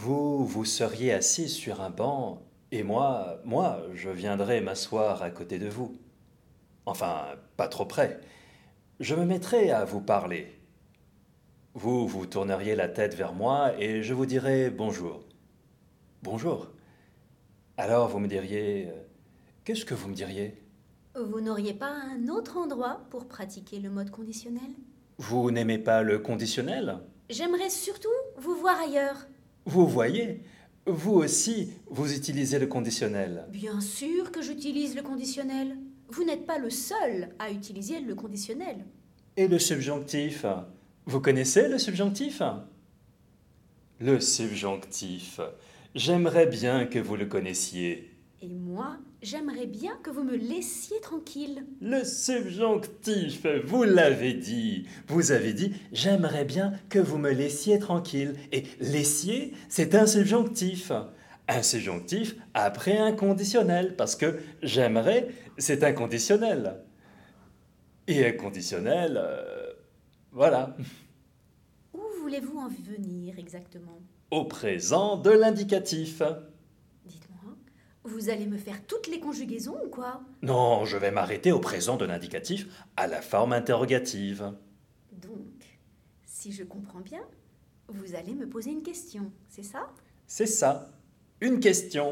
Vous seriez assis sur un banc, et je viendrais m'asseoir à côté de vous. Enfin, pas trop près. Je me mettrais à vous parler. Vous tourneriez la tête vers moi et je vous dirais bonjour. Bonjour. Alors vous me diriez... qu'est-ce que vous me diriez? Vous n'auriez pas un autre endroit pour pratiquer le mode conditionnel? Vous n'aimez pas le conditionnel? J'aimerais surtout vous voir ailleurs. Vous voyez, vous aussi, vous utilisez le conditionnel. Bien sûr que j'utilise le conditionnel. Vous n'êtes pas le seul à utiliser le conditionnel. Et le subjonctif? Vous connaissez le subjonctif? Le subjonctif. J'aimerais bien que vous le connaissiez. Et moi, j'aimerais bien que vous me laissiez tranquille. Le subjonctif, vous l'avez dit. Vous avez dit, j'aimerais bien que vous me laissiez tranquille. Et laissiez, c'est un subjonctif. Un subjonctif après un conditionnel, parce que j'aimerais, c'est un conditionnel. Et un conditionnel, voilà. Où voulez-vous en venir exactement? Au présent de l'indicatif. Dites-moi, vous allez me faire toutes les conjugaisons ou quoi? Non, je vais m'arrêter au présent de l'indicatif à la forme interrogative. Donc, si je comprends bien, vous allez me poser une question, c'est ça? C'est ça. Une question.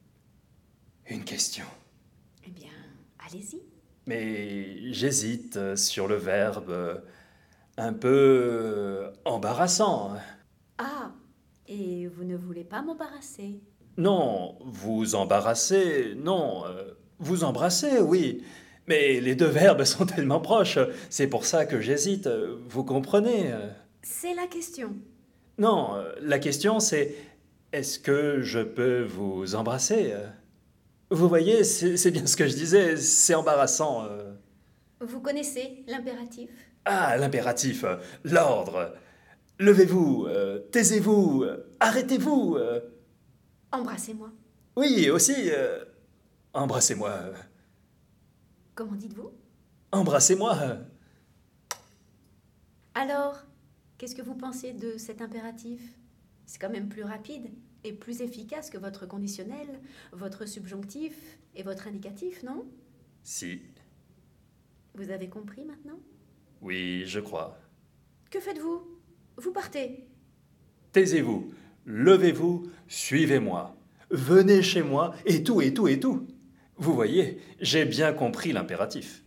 Une question. Eh bien, allez-y. Mais j'hésite sur le verbe un peu embarrassant. Ah, et vous ne voulez pas m'embarrasser? Non, vous embarrassez, non. Vous embrassez, oui. Mais les deux verbes sont tellement proches. C'est pour ça que j'hésite. Vous comprenez? C'est la question. Non, la question c'est est-ce que je peux vous embrasser? Vous voyez, c'est bien ce que je disais, c'est embarrassant. Vous connaissez l'impératif? Ah, l'impératif, l'ordre. Levez-vous, taisez-vous, arrêtez-vous. Embrassez-moi. Oui, aussi, embrassez-moi. Comment dites-vous? Embrassez-moi. Alors, qu'est-ce que vous pensez de cet impératif? C'est quand même plus rapide et plus efficace que votre conditionnel, votre subjonctif et votre indicatif, non? Si, Vous avez compris maintenant? oui, je crois. Que faites-vous? Vous partez. Taisez-vous, levez-vous, suivez-moi. Venez chez moi, et tout, et tout, et tout. Vous voyez, j'ai bien compris l'impératif.